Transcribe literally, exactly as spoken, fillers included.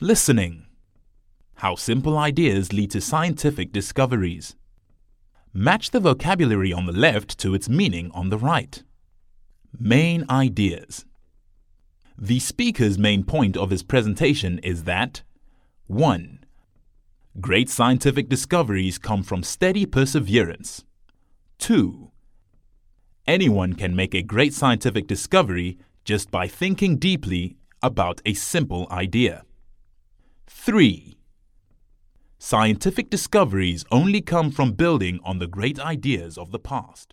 Listening. How simple ideas lead to scientific discoveries. Match the vocabulary on the left to its meaning on the right. Main ideas. The speaker's main point of his presentation is that one. Great scientific discoveries come from steady perseverance. two. Anyone can make a great scientific discovery just by thinking deeply about a simple idea. three. Scientific discoveries only come from building on the great ideas of the past.